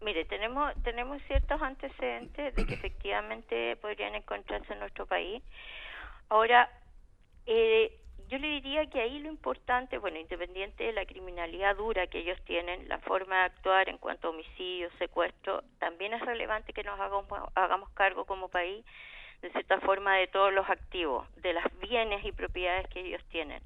Mire, tenemos ciertos antecedentes de que efectivamente podrían encontrarse en nuestro país. Ahora, eh, yo le diría que ahí lo importante, bueno, independiente de la criminalidad dura que ellos tienen, la forma de actuar en cuanto a homicidio, secuestro, también es relevante que nos hagamos cargo como país, de cierta forma, de todos los activos, de las bienes y propiedades que ellos tienen.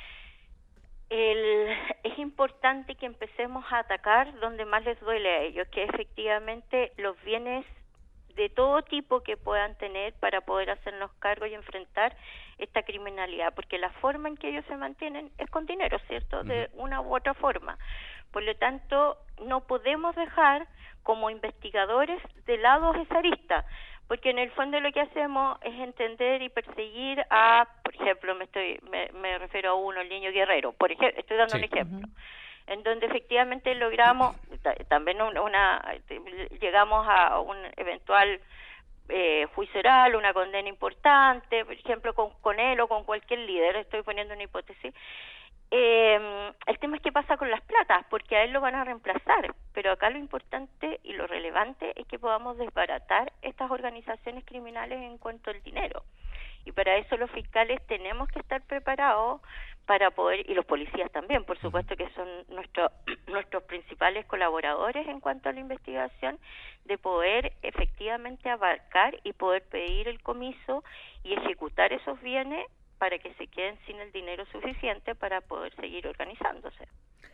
Es importante que empecemos a atacar donde más les duele a ellos, que efectivamente los bienes de todo tipo que puedan tener para poder hacernos cargo y enfrentar esta criminalidad, porque la forma en que ellos se mantienen es con dinero, ¿cierto? Ujú. De una u otra forma. Por lo tanto, no podemos dejar como investigadores de lado esa arista, porque en el fondo lo que hacemos es entender y perseguir a, por ejemplo, me refiero a uno, el niño guerrero, por ejemplo, estoy dando un Sí. ejemplo, en donde efectivamente logramos, también llegamos a un eventual juicio oral, una condena importante, por ejemplo, con él o con cualquier líder, estoy poniendo una hipótesis. El tema es qué pasa con las platas, porque a él lo van a reemplazar, pero acá lo importante y lo relevante es que podamos desbaratar estas organizaciones criminales en cuanto al dinero. Y para eso los fiscales tenemos que estar preparados para poder, y los policías también, por Ujú. supuesto que son nuestros principales colaboradores en cuanto a la investigación, de poder efectivamente abarcar y poder pedir el comiso y ejecutar esos bienes para que se queden sin el dinero suficiente para poder seguir organizándose.